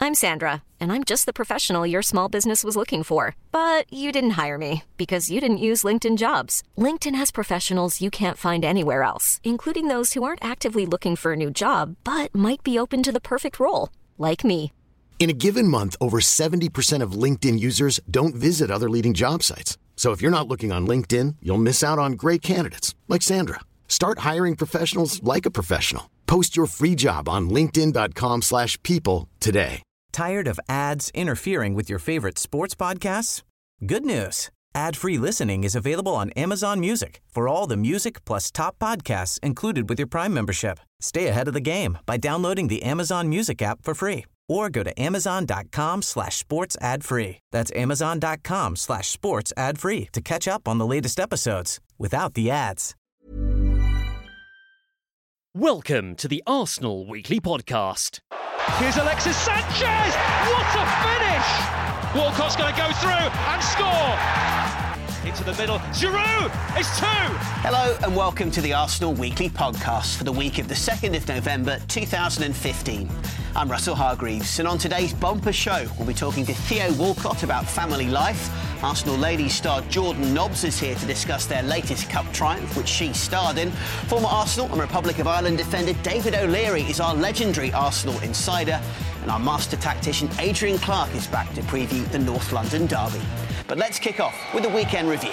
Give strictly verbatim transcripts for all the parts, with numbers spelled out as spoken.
I'm Sandra, and I'm just the professional your small business was looking for. But you didn't hire me because you didn't use LinkedIn Jobs. LinkedIn has professionals you can't find anywhere else, including those who aren't actively looking for a new job, but might be open to the perfect role, like me. In a given month, over seventy percent of LinkedIn users don't visit other leading job sites. So if you're not looking on LinkedIn, you'll miss out on great candidates like Sandra. Start hiring professionals like a professional. Post your free job on linkedin.com slash people today. Tired of ads interfering with your favorite sports podcasts? Good news. Ad-free listening is available on Amazon Music for all the music plus top podcasts included with your Prime membership. Stay ahead of the game by downloading the Amazon Music app for free or go to amazon.com slash sports ad free. That's amazon.com slash sports ad free to catch up on the latest episodes without the ads. Welcome to the Arsenal Weekly Podcast. Here's Alexis Sanchez! What a finish! Walcott's going to go through and score! Into the middle, Giroud is two! Hello and welcome to the Arsenal Weekly Podcast for the week of the second of November two thousand fifteen. I'm Russell Hargreaves, and on today's bumper show, we'll be talking to Theo Walcott about family life. Arsenal ladies star Jordan Nobbs is here to discuss their latest cup triumph, which she starred in. Former Arsenal and Republic of Ireland defender David O'Leary is our legendary Arsenal insider, and our master tactician Adrian Clark is back to preview the North London derby. But let's kick off with a weekend review.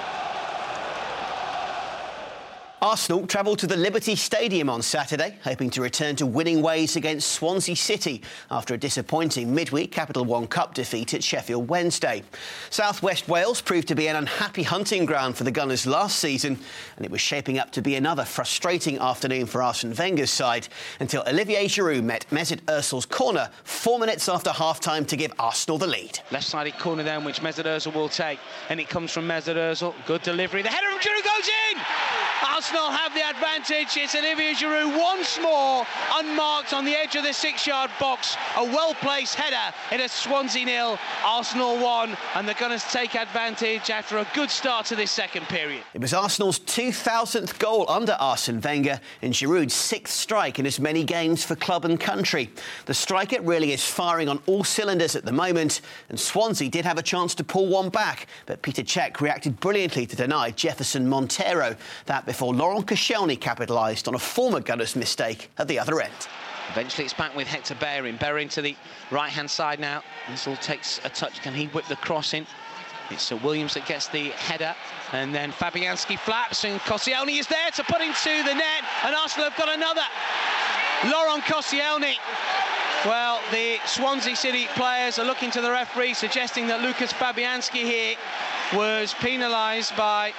Arsenal travelled to the Liberty Stadium on Saturday, hoping to return to winning ways against Swansea City after a disappointing midweek Capital One Cup defeat at Sheffield Wednesday. South West Wales proved to be an unhappy hunting ground for the Gunners last season, and it was shaping up to be another frustrating afternoon for Arsene Wenger's side until Olivier Giroud met Mesut Ozil's corner four minutes after half-time to give Arsenal the lead. Left-sided corner then, which Mesut Ozil will take, and it comes from Mesut Ozil. Good delivery. The header from Giroud goes in! Arsenal have the advantage. It's Olivier Giroud once more unmarked on the edge of the six-yard box. A well-placed header in a Swansea nil, Arsenal one, and the Gunners take advantage after a good start to this second period. It was Arsenal's two thousandth goal under Arsene Wenger and Giroud's sixth strike in as many games for club and country. The striker really is firing on all cylinders at the moment, and Swansea did have a chance to pull one back, but Peter Cech reacted brilliantly to deny Jefferson Montero that before Laurent Koscielny capitalised on a former Gunners mistake at the other end. Eventually it's back with Hector Bellerin. Bellerin to the right-hand side now. This all takes a touch. Can he whip the cross in? It's uh, Williams that gets the header, and then Fabianski flaps, and Koscielny is there to put into the net, and Arsenal have got another. Laurent Koscielny. Well, the Swansea City players are looking to the referee, suggesting that Lucas Fabianski here was penalised by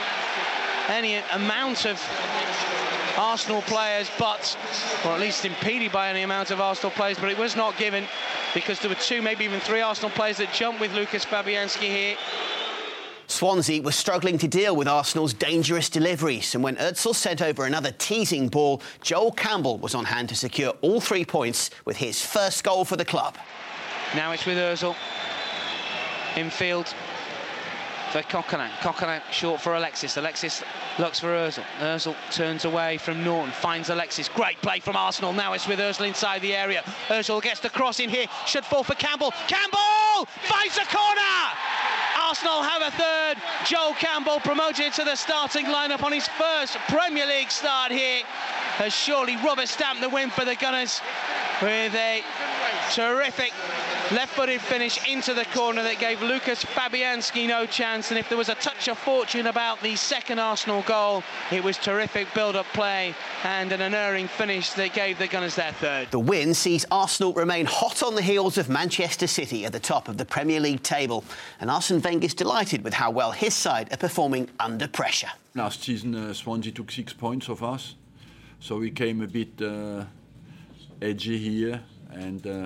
any amount of Arsenal players, but, or at least impeded by any amount of Arsenal players, but it was not given because there were two, maybe even three Arsenal players that jumped with Lucas Fabianski here. Swansea was struggling to deal with Arsenal's dangerous deliveries, and when Ozil sent over another teasing ball, Joel Campbell was on hand to secure all three points with his first goal for the club. Now it's with Ozil. Infield for Coquelin. Coquelin short for Alexis. Alexis looks for Ozil. Ozil turns away from Norton, finds Alexis. Great play from Arsenal. Now it's with Ozil inside the area. Ozil gets the cross in here. Should fall for Campbell. Campbell finds a corner! Arsenal have a third. Joel Campbell, promoted to the starting lineup on his first Premier League start here, has surely rubber stamped the win for the Gunners with a terrific left-footed finish into the corner that gave Lucas Fabianski no chance. And if there was a touch of fortune about the second Arsenal goal, it was terrific build-up play and an unerring finish that gave the Gunners their third. The win sees Arsenal remain hot on the heels of Manchester City at the top of the Premier League table, and Arsene Wenger is delighted with how well his side are performing under pressure. Last season, uh, Swansea took six points off us, so we came a bit uh, edgy here, and uh,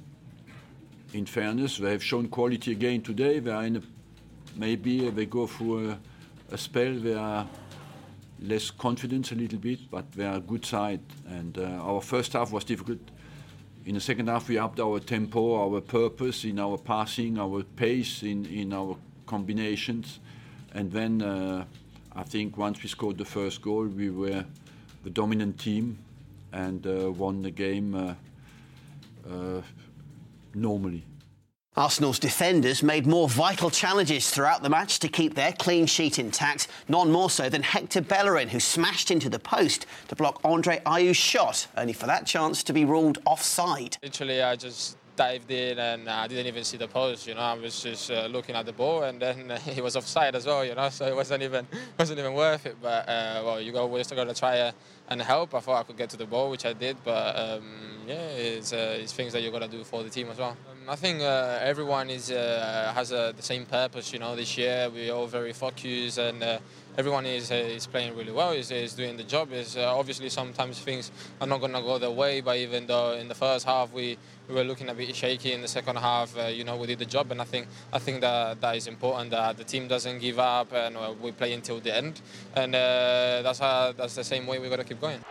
in fairness, they have shown quality again today. They are in a, maybe they go through a, a spell. They are less confident a little bit, but they are a good side. And uh, our first half was difficult. In the second half, we upped our tempo, our purpose in our passing, our pace in, in our combinations. And then uh, I think once we scored the first goal, we were the dominant team and uh, won the game uh, uh, normally. Arsenal's defenders made more vital challenges throughout the match to keep their clean sheet intact, none more so than Hector Bellerin, who smashed into the post to block Andre Ayew's shot, only for that chance to be ruled offside. Literally, I just dived in and I didn't even see the post, you know. I was just uh, looking at the ball, and then uh, he was offside as well, you know. So it wasn't even wasn't even worth it. But uh, well, you always got to try uh, and help. I thought I could get to the ball, which I did. But um, yeah, it's, uh, it's things that you got to do for the team as well. Um, I think uh, everyone is uh, has uh, the same purpose, you know. This year we're all very focused, and uh, everyone is uh, is playing really well. Is is doing the job. Is uh, obviously sometimes things are not going to go their way. But even though in the first half we, we were looking a bit shaky, in the second half, uh, you know, we did the job. And I think I think that that is important. That the team doesn't give up, and uh, we play until the end. And uh, that's how, that's the same way we got to keep going.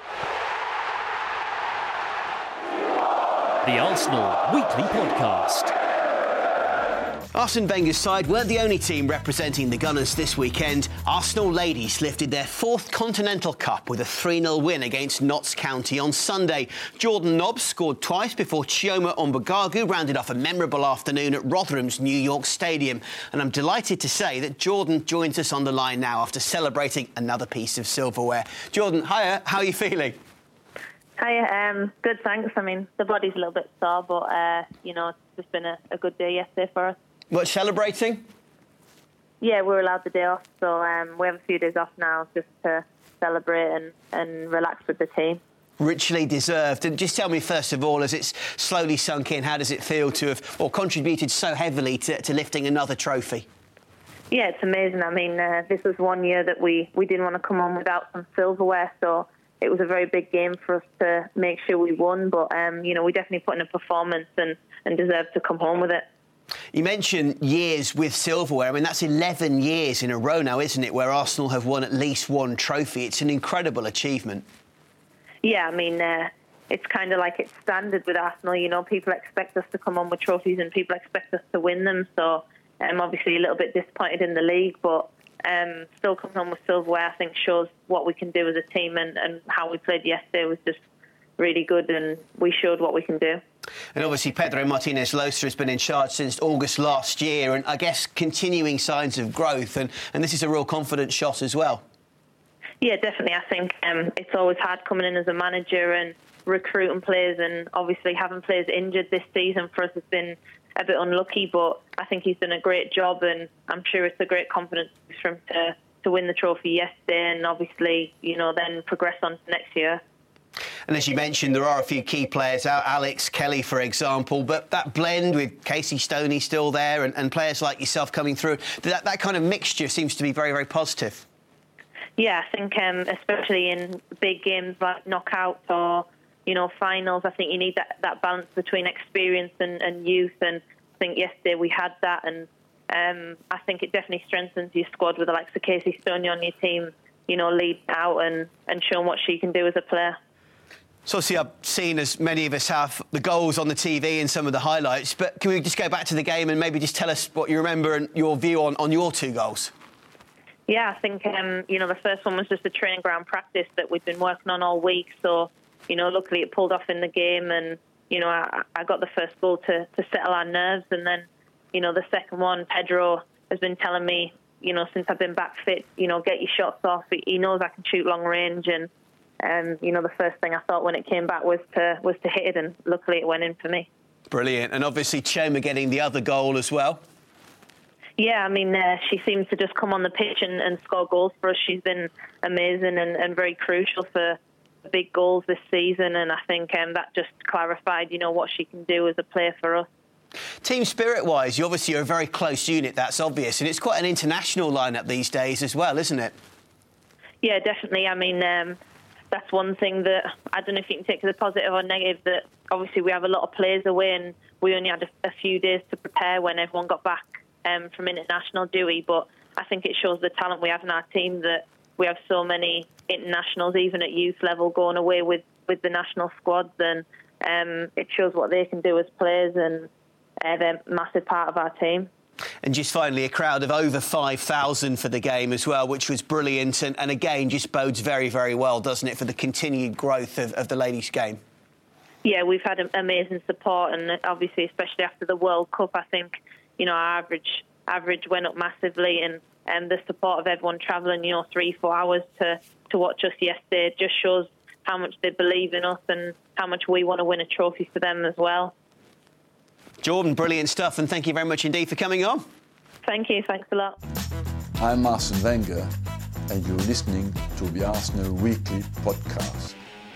The Arsenal Weekly Podcast. Arsene Wenger's side weren't the only team representing the Gunners this weekend. Arsenal ladies lifted their fourth Continental Cup with a three nil win against Notts County on Sunday. Jordan Nobbs scored twice before Chioma Umbagagu rounded off a memorable afternoon at Rotherham's New York Stadium. And I'm delighted to say that Jordan joins us on the line now after celebrating another piece of silverware. Jordan, hiya, how are you feeling? Hi, um, good, thanks. I mean, the body's a little bit sore, but, uh, you know, it's just been a, a good day yesterday for us. What, celebrating? Yeah, we were allowed the day off, so um, we have a few days off now just to celebrate and, and relax with the team. Richly deserved. And just tell me, first of all, as it's slowly sunk in, how does it feel to have or contributed so heavily to, to lifting another trophy? Yeah, it's amazing. I mean, uh, this was one year that we, we didn't want to come on without some silverware, so it was a very big game for us to make sure we won. But, um, you know, we definitely put in a performance and, and deserved to come home with it. You mentioned years with silverware. I mean, that's eleven years in a row now, isn't it, where Arsenal have won at least one trophy. It's an incredible achievement. Yeah, I mean, uh, it's kind of like it's standard with Arsenal. You know, people expect us to come on with trophies and people expect us to win them. So I'm obviously a little bit disappointed in the league, but um, still coming on with silverware, I think, shows what we can do as a team, and, and how we played yesterday was just really good, and we showed what we can do. And obviously Pedro Martinez Losa has been in charge since August last year, and I guess continuing signs of growth, and, and this is a real confidence shot as well. Yeah, definitely. I think um, it's always hard coming in as a manager and recruiting players, and obviously having players injured this season for us has been a bit unlucky, but I think he's done a great job, and I'm sure it's a great confidence for him to, to win the trophy yesterday and obviously, you know, then progress on to next year. And as you mentioned, there are a few key players out, Alex Kelly, for example, but that blend with Casey Stoney still there and, and players like yourself coming through, that, that kind of mixture seems to be very, very positive. Yeah, I think um, especially in big games like knockouts or, you know, finals, I think you need that, that balance between experience and, and youth, and I think yesterday we had that, and um, I think it definitely strengthens your squad with the likes of Casey Stoney on your team, you know, leading out and, and showing what she can do as a player. So obviously I've seen, as many of us have, the goals on the T V and some of the highlights, but can we just go back to the game and maybe just tell us what you remember and your view on, on your two goals? Yeah, I think, um, you know, the first one was just a training ground practice that we've been working on all week. So, you know, luckily it pulled off in the game, and, you know, I, I got the first goal to, to settle our nerves. And then, you know, the second one, Pedro has been telling me, you know, since I've been back fit, you know, get your shots off. He knows I can shoot long range, and Um, you know, the first thing I thought when it came back was to was to hit it, and luckily it went in for me. Brilliant. And obviously Chioma getting the other goal as well. Yeah, I mean, uh, she seems to just come on the pitch and, and score goals for us. She's been amazing and, and very crucial for the big goals this season, and I think um, that just clarified, you know, what she can do as a player for us. Team spirit-wise, you obviously are a very close unit, that's obvious, and it's quite an international lineup these days as well, isn't it? Yeah, definitely. I mean, um, that's one thing that I don't know if you can take as a positive or negative, that obviously we have a lot of players away and we only had a, a few days to prepare when everyone got back um, from international duty. But I think it shows the talent we have in our team, that we have so many internationals, even at youth level, going away with, with the national squads, and um, it shows what they can do as players, and uh, they're a massive part of our team. And just finally, a crowd of over five thousand for the game as well, which was brilliant. And, and again, just bodes very, very well, doesn't it, for the continued growth of, of the ladies' game? yeah, we've had amazing support, and obviously, especially after the World Cup, I think, you know, our average average went up massively, and, and the support of everyone travelling, you know, three, four hours to, to watch us yesterday just shows how much they believe in us and how much we want to win a trophy for them as well. Jordan, brilliant stuff, and thank you very much indeed for coming on. Thank you, thanks a lot. I'm Arsene Wenger, and you're listening to the Arsenal Weekly Podcast.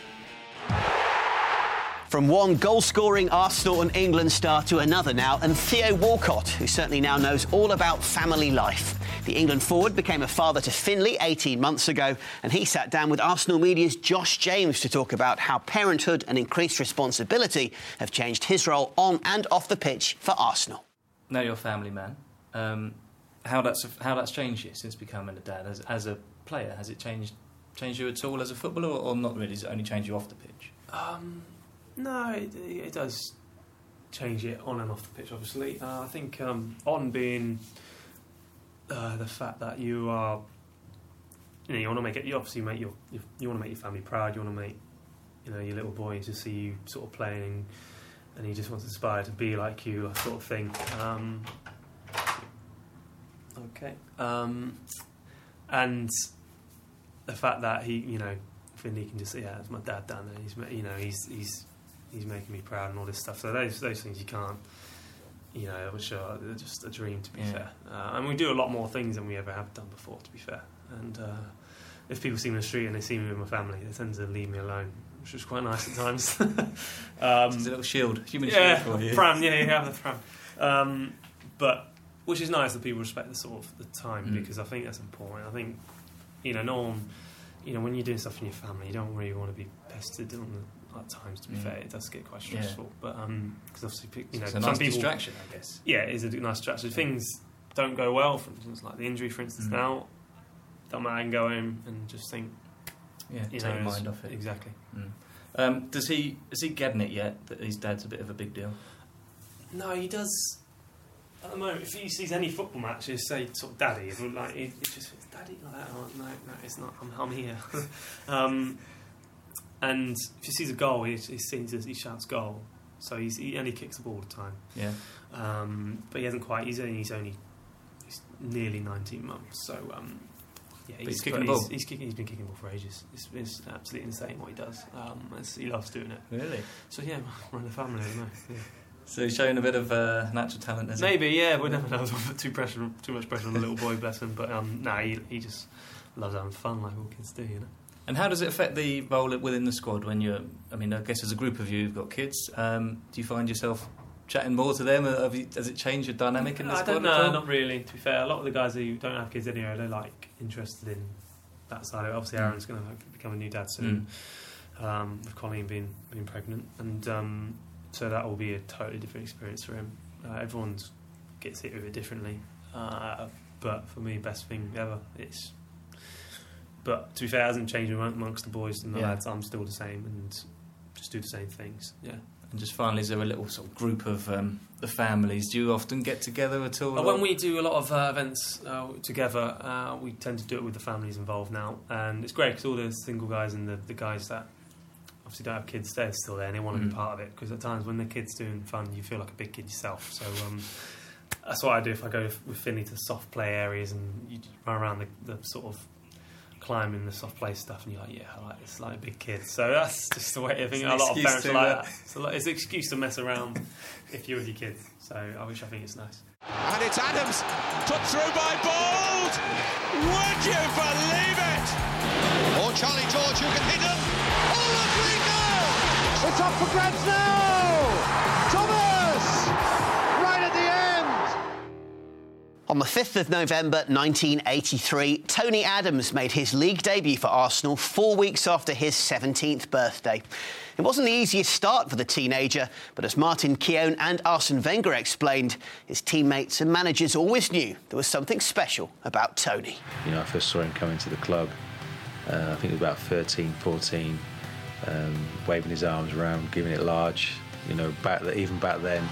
From one goal-scoring Arsenal and England star to another now, and Theo Walcott, who certainly now knows all about family life. The England forward became a father to Finlay eighteen months ago, and he sat down with Arsenal media's Josh James to talk about how parenthood and increased responsibility have changed his role on and off the pitch for Arsenal. Now you're a family man. Um, how that's how that's changed you since becoming a dad as, as a player? Has it changed changed you at all as a footballer, or, or not really? Does it only change you off the pitch? Um, no, it, it does change it on and off the pitch. Obviously, uh, I think um, on being uh, the fact that you are, you know, you want to make it. You obviously make your, you, you want to make your family proud. You want to make, you know, your little boy to see you sort of playing, and he just wants to aspire to be like you, that sort of thing. Um, Okay. Um, and the fact that he, you know, Finlay can just say, yeah, it's my dad down there. He's, you know, he's he's he's making me proud and all this stuff. So those those things you can't, you know, which are just a dream, to be yeah. fair. Uh, and we do a lot more things than we ever have done before, to be fair. And uh, if people see me in the street and they see me with my family, they tend to leave me alone, which is quite nice at times. um, it's a little shield, human yeah, shield for you. Pram, yeah, you have the pram. Um, but. Which is nice that people respect the sort of the time mm. because I think that's important. I think, you know, no one, you know, when you're doing stuff in your family, you don't really want to be pestered on the, at times. To be mm. fair, it does get quite stressful. Yeah. But um, because obviously, you know, it's a some nice people, distraction, I guess. Yeah, it is a nice distraction. Yeah. Things don't go well, for instance, like the injury, for instance. Mm. Now, don't matter. I can go home and just think. Yeah, you take know, your mind off it. Exactly. Mm. Um, does he is he getting it yet that his dad's a bit of a big deal? No, he does. At the moment, if he sees any football match, he'll say sort of "Daddy," and like he, he just says "Daddy" like that. Oh, no, no, it's not. I'm, I'm here. um, and if he sees a goal, he, he sings, he shouts "goal." So he's he only kicks the ball all the time. Yeah. Um, but he hasn't quite. He's only he's only he's nearly nineteen months. So um, yeah, he's, he's kicking the he's, ball. He's kicking. He's been kicking the ball for ages. It's, it's absolutely insane what he does. Um, he loves doing it. Really. So yeah, run the family. I don't know. Yeah. So he's showing a bit of uh, natural talent, isn't Maybe, he? yeah. We never know. Don't put too pressure, too much pressure on the little boy, bless him. But um, no, he, he just loves having fun, like all kids do, you know. And how does it affect the role within the squad when you're? I mean, I guess as a group of you, you've got kids. Um, do you find yourself chatting more to them? Have you, does it change your dynamic in the I squad? Don't know, not really. To be fair, a lot of the guys who don't have kids anyway, they're like interested in that side of it. Obviously, Aaron's going to become a new dad soon, mm. um, with Colleen being being pregnant, and. Um, So that will be a totally different experience for him. Uh, everyone gets hit with it differently, uh, but for me, best thing ever. It's, but to be fair, it hasn't changed amongst the boys and the yeah. lads. I'm still the same and just do the same things. Yeah. And just finally, is there a little sort of group of um, the families? Do you often get together at all? Uh, when we do a lot of uh, events uh, together, uh, we tend to do it with the families involved now, and it's great because all the single guys and the, the guys that. Obviously don't have kids, they're still there and they want to mm. be part of it, because at times when the kid's doing fun you feel like a big kid yourself. So um, that's what I do if I go with Finlay to soft play areas and you run around the, the sort of climbing the soft play stuff and you're like, yeah, I like this, like a big kid. So that's just the way I think a lot of parents are like that. So it's an excuse to mess around if you're with your kids. So I wish I think it's nice. And it's Adams put through by Bold. Would you believe it? Or Charlie George who can hit him. Oh, look, we go! It's up for grabs now. Thomas, right at the end. On the fifth of November nineteen eighty-three, Tony Adams made his league debut for Arsenal four weeks after his seventeenth birthday. It wasn't the easiest start for the teenager, but as Martin Keown and Arsene Wenger explained, his teammates and managers always knew there was something special about Tony. You know, I first saw him come into the club, uh, I think it was about thirteen, fourteen, um, waving his arms around, giving it large, you know, back even back then.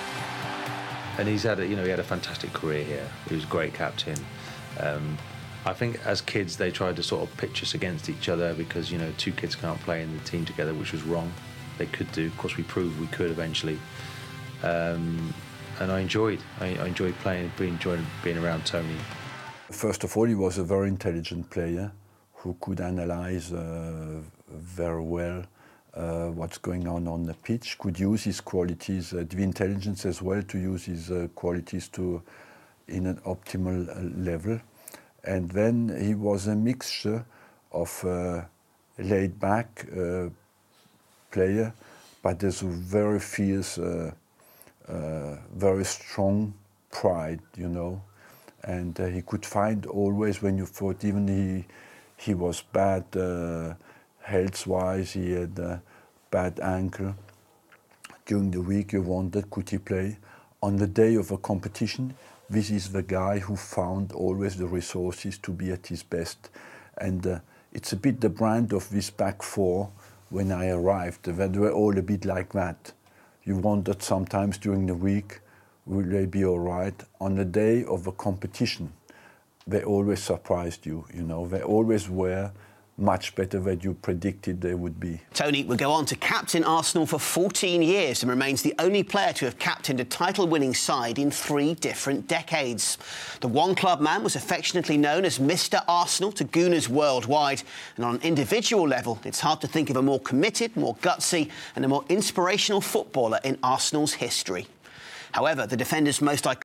And he's had a, you know, he had a fantastic career here. He was a great captain. Um, I think as kids they tried to sort of pitch us against each other because, you know, two kids can't play in the team together, which was wrong. they could do. Of course, we proved we could eventually. Um, and I enjoyed. I, I enjoyed playing, enjoyed being around Tony. First of all, he was a very intelligent player who could analyze uh, very well uh, what's going on on the pitch, could use his qualities, uh, the intelligence as well, to use his uh, qualities to in an optimal uh, level. And then he was a mixture of uh, laid-back uh, player, but there's a very fierce, uh, uh, very strong pride, you know. And uh, he could find always, when you thought even he he was bad uh, health-wise, he had a bad ankle. During the week you wondered, could he play? On the day of a competition, this is the guy who found always the resources to be at his best. And uh, it's a bit the brand of this back four when I arrived. They were all a bit like that. You wondered sometimes during the week, will they be all right? On the day of a competition, they always surprised you, you know. They always were much better than you predicted they would be. Tony would go on to captain Arsenal for fourteen years and remains the only player to have captained a title-winning side in three different decades. The one-club man was affectionately known as Mister Arsenal to Gooners worldwide, and on an individual level, it's hard to think of a more committed, more gutsy and a more inspirational footballer in Arsenal's history. However, the defender's most iconic...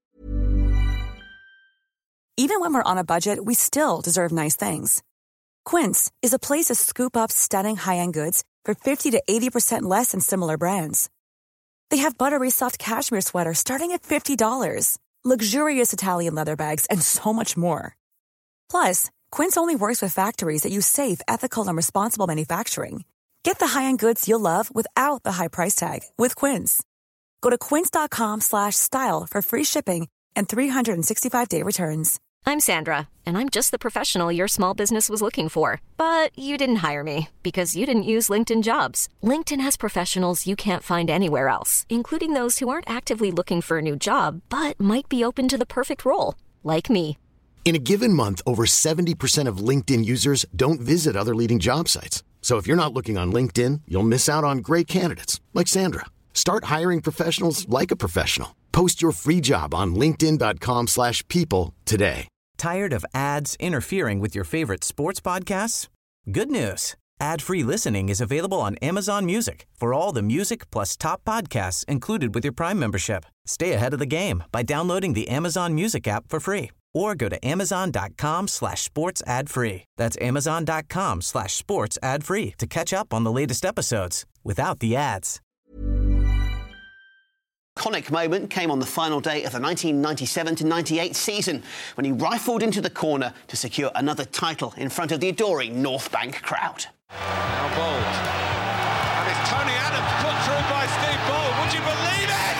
Even when we're on a budget, we still deserve nice things. Quince is a place to scoop up stunning high-end goods for fifty to eighty percent less than similar brands. They have buttery soft cashmere sweaters starting at fifty dollars, luxurious Italian leather bags, and so much more. Plus, Quince only works with factories that use safe, ethical, and responsible manufacturing. Get the high-end goods you'll love without the high price tag with Quince. Go to quince.com slash style for free shipping and three sixty-five day returns. I'm Sandra, and I'm just the professional your small business was looking for. But you didn't hire me because you didn't use LinkedIn Jobs. LinkedIn has professionals you can't find anywhere else, including those who aren't actively looking for a new job, but might be open to the perfect role, like me. In a given month, over seventy percent of LinkedIn users don't visit other leading job sites. So if you're not looking on LinkedIn, you'll miss out on great candidates like Sandra. Start hiring professionals like a professional. Post your free job on linkedin.com slash people today. Tired of ads interfering with your favorite sports podcasts? Good news. Ad-free listening is available on Amazon Music for all the music plus top podcasts included with your Prime membership. Stay ahead of the game by downloading the Amazon Music app for free or go to amazon.com slash sports ad free. That's amazon.com slash sports ad free to catch up on the latest episodes without the ads. Iconic moment came on the final day of the nineteen ninety-seven to ninety-eight season when he rifled into the corner to secure another title in front of the adoring North Bank crowd. Now Bold. And it's Tony Adams put through by Steve Bold. Would you believe it?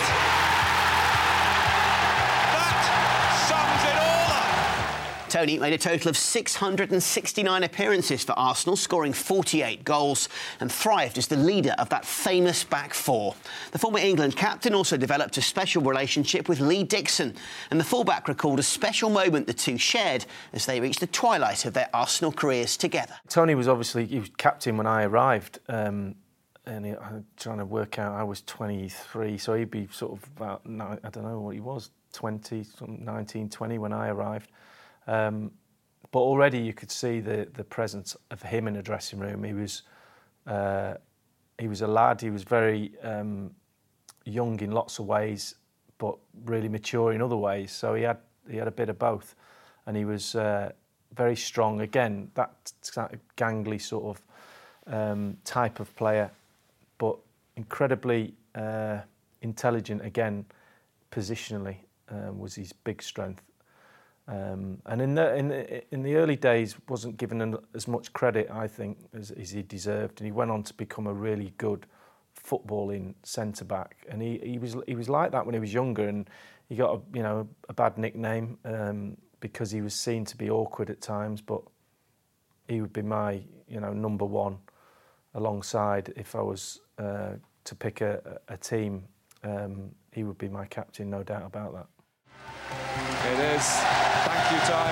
That sums it all up. Tony made a total of six hundred sixty-nine appearances for Arsenal, scoring forty-eight goals, and thrived as the leader of that famous back four. The former England captain also developed a special relationship with Lee Dixon, and the fullback recalled a special moment the two shared as they reached the twilight of their Arsenal careers together. Tony was obviously he was captain when I arrived, um, and he, I'm trying to work out, I was twenty-three, so he'd be sort of about, I don't know what he was, twenty, nineteen, twenty when I arrived. Um, but already you could see the, the presence of him in the dressing room. He was uh, he was a lad. He was very um, young in lots of ways, but really mature in other ways. So he had he had a bit of both, and he was uh, very strong. Again, that gangly sort of um, type of player, but incredibly uh, intelligent. Again, positionally uh, was his big strength. Um, and in the, in the in the early days, wasn't given as much credit, I think, as, as he deserved. And he went on to become a really good footballing centre back. And he, he was he was like that when he was younger. And he got a, you know a bad nickname um, because he was seen to be awkward at times. But he would be my you know number one alongside if I was uh, to pick a, a team. Um, he would be my captain, no doubt about that. It is thank you time,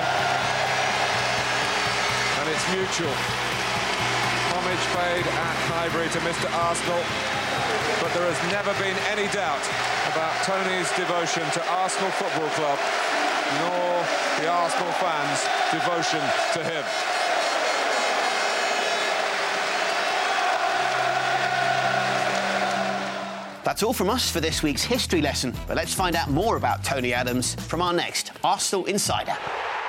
and it's mutual. Homage paid at Highbury to Mister Arsenal. but there has never been any doubt about Tony's devotion to Arsenal Football Club, nor the Arsenal fans' devotion to him. That's all from us for this week's history lesson, but let's find out more about Tony Adams from our next Arsenal Insider.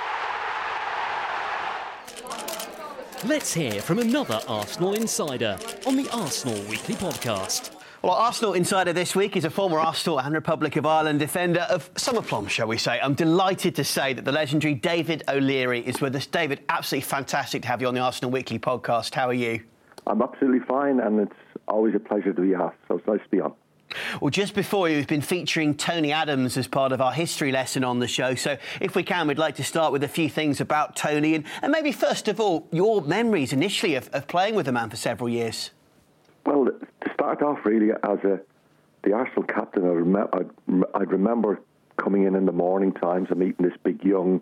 Let's hear from another Arsenal Insider on the Arsenal Weekly Podcast. Well, our Arsenal Insider this week is a former Arsenal and Republic of Ireland defender of some aplomb, shall we say. I'm delighted to say that the legendary David O'Leary is with us. David, absolutely fantastic to have you on the Arsenal Weekly Podcast. How are you? I'm absolutely fine, and it's always a pleasure to be asked, so it's nice to be on. Well, just before you, we've been featuring Tony Adams as part of our history lesson on the show. So if we can, we'd like to start with a few things about Tony and, and maybe first of all, your memories initially of, of playing with the man for several years. Well, to start off really as a the Arsenal captain, I rem- I'd, I'd remember coming in in the morning times and meeting this big young,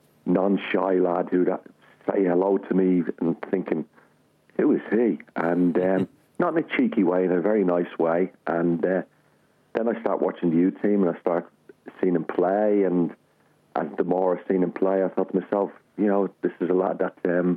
non-shy lad who'd say hello to me and thinking, who is he? And um, not in a cheeky way, in a very nice way. And uh, then I start watching the U team and I start seeing him play. And, and the more I've seen him play, I thought to myself, you know, this is a lad that um,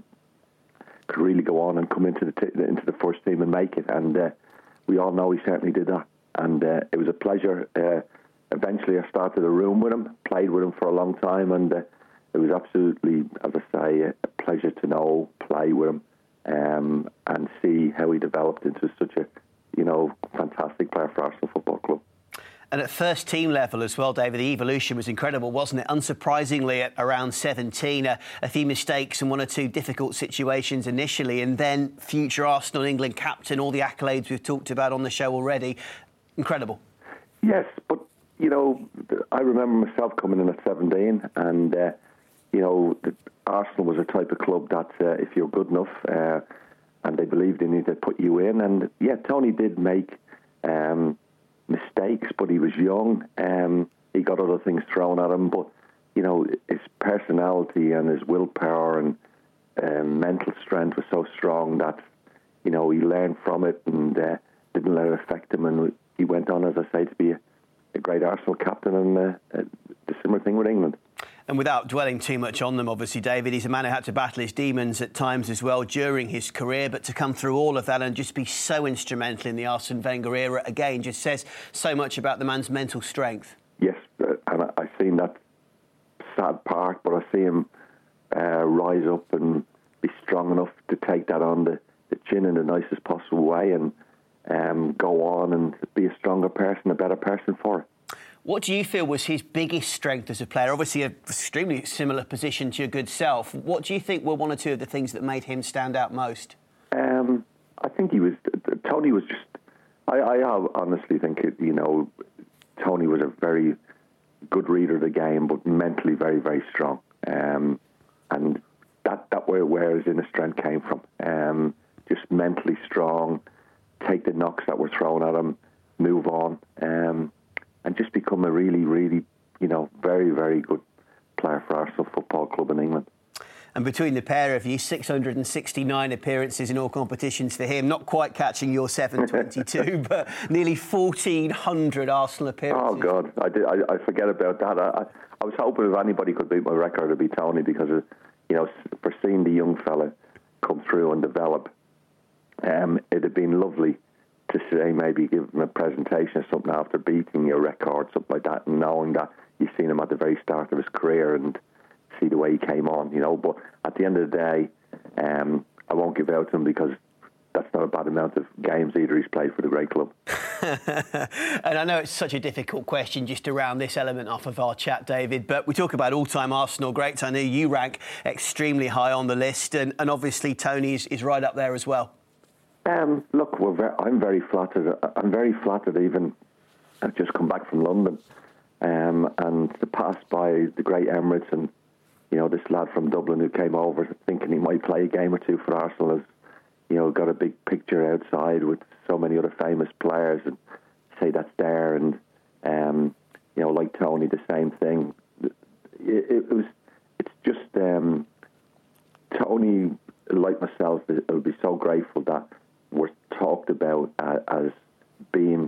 could really go on and come into the t- into the first team and make it. And uh, we all know he certainly did that. And uh, it was a pleasure. Uh, eventually, I started a room with him, played with him for a long time, and uh, it was absolutely, as I say, a pleasure to know, play with him. Um, and see how he developed into such a, you know, fantastic player for Arsenal Football Club. And at first team level as well, David, the evolution was incredible, wasn't it? Unsurprisingly, at around seventeen, a, a few mistakes and one or two difficult situations initially, and then future Arsenal England captain, all the accolades we've talked about on the show already. Incredible. Yes, but, you know, I remember myself coming in at seventeen and, uh, you know, the, Arsenal was a type of club that uh, if you're good enough uh, and they believed in you, they'd put you in. And, yeah, Tony did make um, mistakes, but he was young. Um, he got other things thrown at him. But, you know, his personality and his willpower and um, mental strength was so strong that, you know, he learned from it and uh, didn't let it affect him. And he went on, as I say, to be a, a great Arsenal captain and uh, the similar thing with England. And without dwelling too much on them, obviously, David, he's a man who had to battle his demons at times as well during his career, but to come through all of that and just be so instrumental in the Arsene Wenger era, again, just says so much about the man's mental strength. Yes, uh, and I, I've seen that sad part, but I see him uh, rise up and be strong enough to take that on the, the chin in the nicest possible way and um, go on and be a stronger person, a better person for it. What do you feel was his biggest strength as a player? Obviously, an extremely similar position to your good self. What do you think were one or two of the things that made him stand out most? Um, I think he was... Tony was just... I, I honestly think, it, you know, Tony was a very good reader of the game, but mentally very, very strong. Um, and that, that where, where his inner strength came from. Um, just mentally strong, take the knocks that were thrown at him, move on. Um, and just become a really, really, you know, very, very good player for Arsenal Football Club in England. And between the pair of you, six hundred sixty-nine appearances in all competitions for him, not quite catching your seven twenty-two, but nearly fourteen hundred Arsenal appearances. Oh, God, I, did, I, I forget about that. I, I, I was hoping if anybody could beat my record, it'd be Tony, because, of, you know, for seeing the young fella come through and develop, um, it'd have been lovely to say, maybe give him a presentation or something after beating your record, something like that, and knowing that you've seen him at the very start of his career and see the way he came on, you know. But at the end of the day, um, I won't give out to him because that's not a bad amount of games either he's played for the great club. And I know it's such a difficult question just to round this element off of our chat, David, but we talk about all-time Arsenal greats. I know you rank extremely high on the list, and, and obviously Tony is, is right up there as well. Um, look, we're very, I'm very flattered. I'm very flattered even. I've just come back from London um, and to pass by the great Emirates and, you know, this lad from Dublin who came over thinking he might play a game or two for Arsenal has, you know, got a big picture outside with so many other famous players and say that's there and, um, you know, like Tony, the same thing. It, it was, it's just, um, Tony, like myself, I would be so grateful that we're talked about uh, as being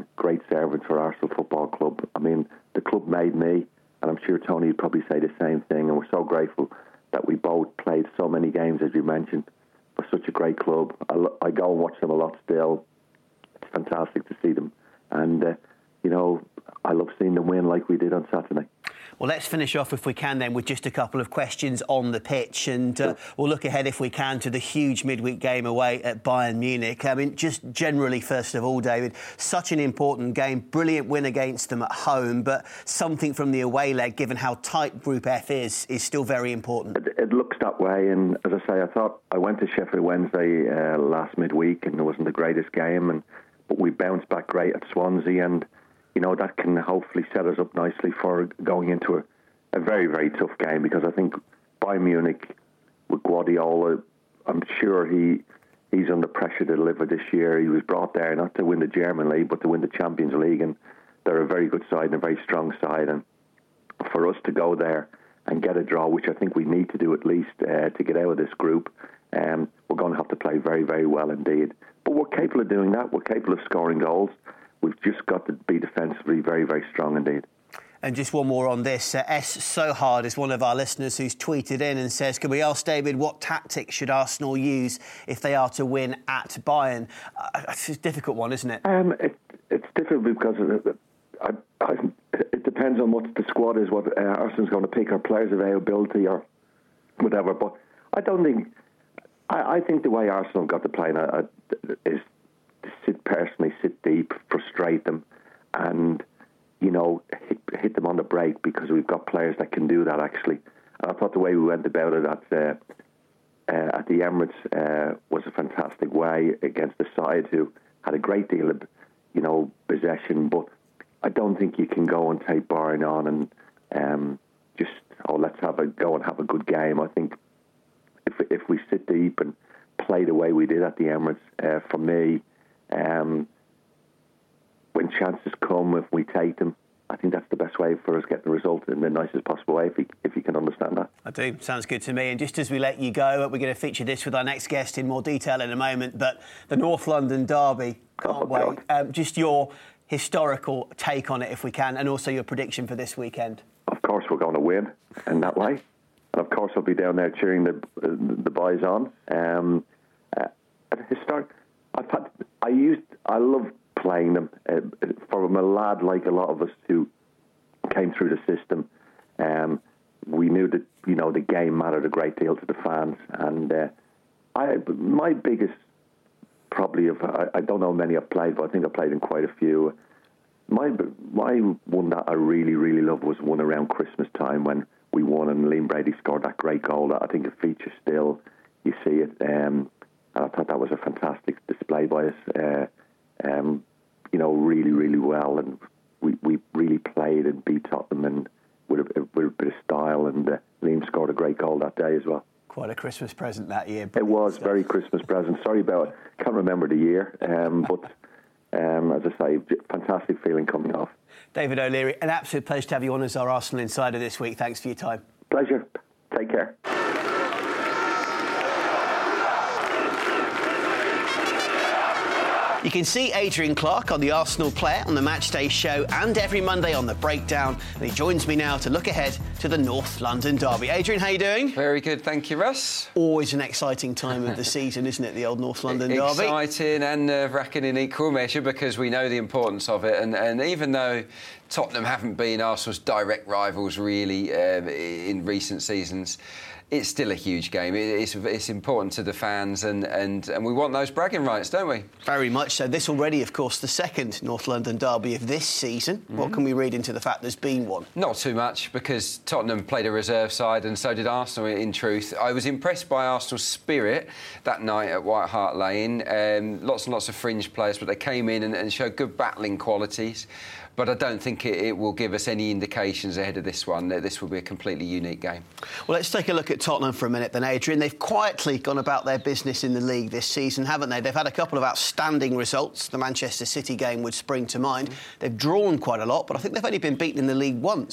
made me, and I'm sure Tony would probably say the same thing, and we're so grateful that we both played so many games, as you mentioned, for such a great club. I, lo- I go and watch them a lot still. It's fantastic to see them. And, uh, you know, I love seeing them win like we did on Saturday. Well, let's finish off, if we can, then, with just a couple of questions on the pitch. And uh, we'll look ahead, if we can, to the huge midweek game away at Bayern Munich. I mean, just generally, first of all, David, such an important game, brilliant win against them at home, but something from the away leg, given how tight Group F is, is still very important. It, it looks that way, and as I say, I thought I went to Sheffield Wednesday uh, last midweek, and it wasn't the greatest game, and but we bounced back great at Swansea, and you know, that can hopefully set us up nicely for going into a, a very, very tough game, because I think Bayern Munich with Guardiola, I'm sure he he's under pressure to deliver this year. He was brought there not to win the German league, but to win the Champions League, and they're a very good side and a very strong side. And for us to go there and get a draw, which I think we need to do at least uh, to get out of this group, um, we're going to have to play very, very well indeed. But we're capable of doing that. We're capable of scoring goals. We've just got to be defensively very, very strong indeed. And just one more on this. Uh, S. Sohard is one of our listeners who's tweeted in and says, can we ask David what tactics should Arsenal use if they are to win at Bayern? Uh, it's a difficult one, isn't it? Um, it it's difficult because it, I, I, it depends on what the squad is, what uh, Arsenal's going to pick, or players' availability or whatever. But I don't think... I, I think the way Arsenal got to play now is to sit personally, sit deep, frustrate them, and... you know, hit, hit them on the break, because we've got players that can do that, actually. And I thought the way we went about it at, uh, uh, at the Emirates uh, was a fantastic way against the side who had a great deal of, you know, possession. But I don't think you can go and take Bayern on and um, just, oh, let's have a go and have a good game. I think if if we sit deep and play the way we did at the Emirates, uh, for me, um, when chances come, if we take them, I think that's the best way for us getting the result in the nicest possible way, if you, if you can understand that. I do. Sounds good to me. And just as we let you go, we're going to feature this with our next guest in more detail in a moment, but the North London derby, can't oh, wait. Um, just your historical take on it, if we can, and also your prediction for this weekend. Of course we're going to win in that way. And of course I'll be down there cheering the the boys on. Um, uh, historic. I've had, I used, I love playing them. Uh, from a lad like a lot of us who came through the system, um, we knew that, you know, the game mattered a great deal to the fans. And uh, I, my biggest, probably, of I, I don't know how many I've played, but I think I played in quite a few. My my one that I really, really loved was one around Christmas time when we won and Liam Brady scored that great goal. That I think it features still. You see it. Um, and I thought that was a fantastic display by us. Uh, Um, you know, really, really well, and we, we really played and beat Tottenham and with a, with a bit of style, and uh, Liam scored a great goal that day as well. Quite a Christmas present that year. It was stuff. Very Christmas present. Sorry about it. Can't remember the year, um, but um, as I say, fantastic feeling coming off. David O'Leary, an absolute pleasure to have you on as our Arsenal Insider this week. Thanks for your time. Pleasure. Take care. You can see Adrian Clark on the Arsenal Player on the Matchday show and every Monday on The Breakdown. And he joins me now to look ahead to the North London derby. Adrian, how you doing? Very good, thank you, Russ. Always an exciting time of the season, isn't it, the old North London derby? Exciting and nerve-wracking in equal measure, because we know the importance of it. And, and even though Tottenham haven't been Arsenal's direct rivals, really, uh, in recent seasons, it's still a huge game. It's, it's important to the fans, and, and, and we want those bragging rights, don't we? Very much so. This already, of course, the second North London derby of this season. Mm-hmm. What can we read into the fact there's been one? Not too much, because Tottenham played a reserve side, and so did Arsenal, in truth. I was impressed by Arsenal's spirit that night at White Hart Lane. Um, lots and lots of fringe players, but they came in and, and showed good battling qualities. But I don't think it, it will give us any indications ahead of this one that this will be a completely unique game. Well, let's take a look at Tottenham for a minute then, Adrian. They've quietly gone about their business in the league this season, haven't they? They've had a couple of outstanding results. The Manchester City game would spring to mind. They've drawn quite a lot, but I think they've only been beaten in the league once.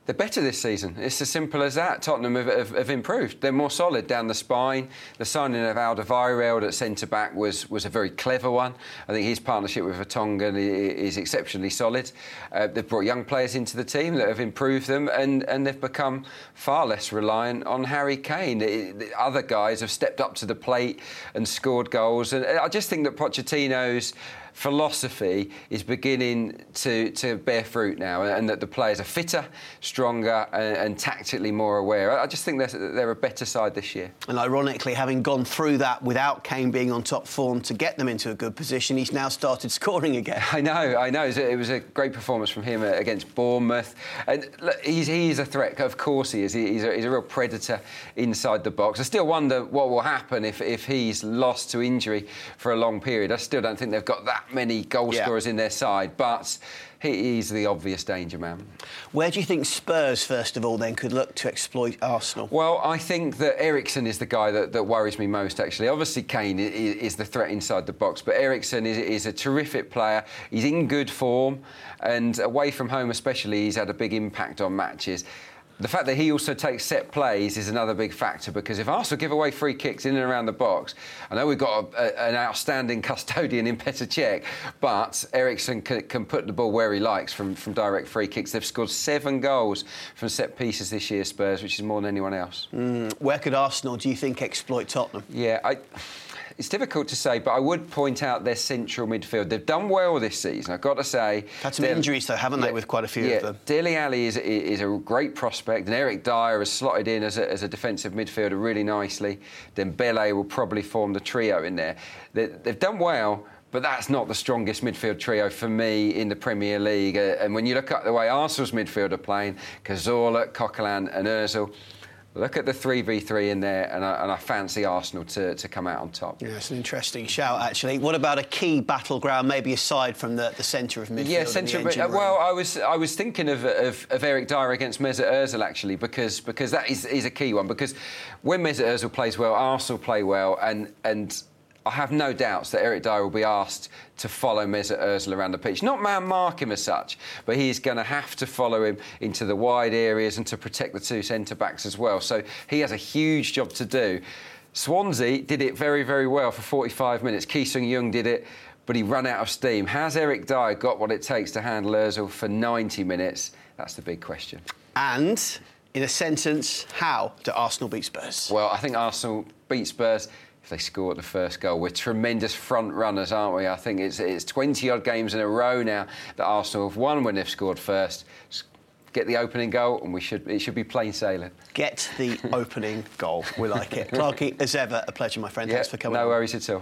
They're better this season. It's as simple as that. Tottenham have, have, have improved. They're more solid down the spine. The signing of Alderweireld at centre-back was, was a very clever one. I think his partnership with Vertonghen is exceptionally solid. Uh, they've brought young players into the team that have improved them, and, and they've become far less reliant on Harry Kane. The, the other guys have stepped up to the plate and scored goals. And I just think that Pochettino's philosophy is beginning to, to bear fruit now, and that the players are fitter, stronger and, and tactically more aware. I just think they're, they're a better side this year. And ironically, having gone through that without Kane being on top form to get them into a good position, he's now started scoring again. I know, I know. It was a great performance from him against Bournemouth. And look, he's, he's a threat, of course he is. He's a, he's a real predator inside the box. I still wonder what will happen if, if he's lost to injury for a long period. I still don't think they've got that many goal scorers yeah. in their side, but he's the obvious danger man. Where do you think Spurs, first of all, then, could look to exploit Arsenal? Well, I think that Eriksen is the guy that, that worries me most, actually. Obviously, Kane is, is the threat inside the box, but Eriksen is, is a terrific player. He's in good form, and away from home especially, he's had a big impact on matches. The fact that he also takes set plays is another big factor, because if Arsenal give away free kicks in and around the box, I know we've got a, a, an outstanding custodian in Petr Cech, but Eriksen can, can put the ball where he likes from, from direct free kicks. They've scored seven goals from set pieces this year, Spurs, which is more than anyone else. Mm, where could Arsenal, do you think, exploit Tottenham? Yeah, I... It's difficult to say, but I would point out their central midfield. They've done well this season, I've got to say. Had some injuries, though, haven't yeah, they, with quite a few yeah, of them? Dele Alli is, is a great prospect, and Eric Dyer has slotted in as a, as a defensive midfielder really nicely. Dembele will probably form the trio in there. They, they've done well, but that's not the strongest midfield trio for me in the Premier League. Uh, and when you look at the way Arsenal's midfield are playing, Cazorla, Coquelin and Ozil, look at the three v three in there, and I, and I fancy Arsenal to, to come out on top. Yeah, it's an interesting shout, actually. What about a key battleground, maybe aside from the, the centre of midfield? Yeah, centre of midfield. Well, I was I was thinking of, of, of Eric Dyer against Mesut Ozil, actually, because because that is, is a key one. Because when Mesut Ozil plays well, Arsenal play well, and and I have no doubts that Eric Dyer will be asked to follow Mesut Ozil around the pitch. Not man-mark him as such, but he's going to have to follow him into the wide areas and to protect the two centre-backs as well. So he has a huge job to do. Swansea did it very, very well for forty-five minutes. Ki Sung-young did it, but he ran out of steam. Has Eric Dyer got what it takes to handle Ozil for ninety minutes? That's the big question. And, in a sentence, how do Arsenal beat Spurs? Well, I think Arsenal beat Spurs if they score the first goal. We're tremendous front runners, aren't we? I think it's it's twenty-odd games in a row now that Arsenal have won when they've scored first. Get the opening goal, and we should it should be plain sailing. Get the opening goal. We like it. Clarkie, as ever, a pleasure, my friend. Yeah, Thanks for coming no on. worries at all.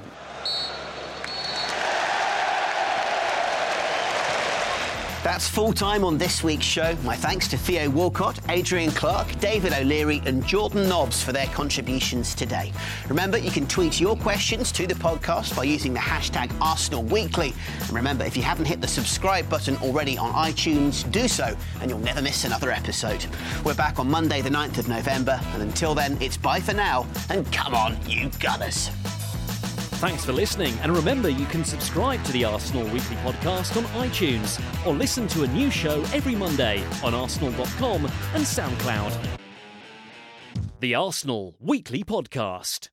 That's full-time on this week's show. My thanks to Theo Walcott, Adrian Clark, David O'Leary and Jordan Nobbs for their contributions today. Remember, you can tweet your questions to the podcast by using the hashtag Arsenal Weekly. And remember, if you haven't hit the subscribe button already on iTunes, do so and you'll never miss another episode. We're back on Monday the ninth of November, and until then, it's bye for now, and come on, you Gunners. Thanks for listening, and remember you can subscribe to the Arsenal Weekly Podcast on iTunes or listen to a new show every Monday on arsenal dot com and SoundCloud. The Arsenal Weekly Podcast.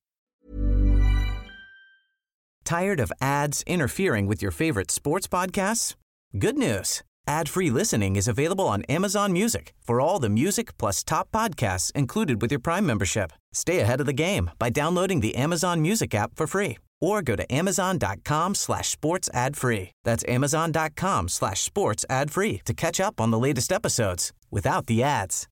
Tired of ads interfering with your favorite sports podcasts? Good news. Ad-free listening is available on Amazon Music for all the music plus top podcasts included with your Prime membership. Stay ahead of the game by downloading the Amazon Music app for free or go to amazon.com slash sports ad free. That's amazon.com slash sports ad free to catch up on the latest episodes without the ads.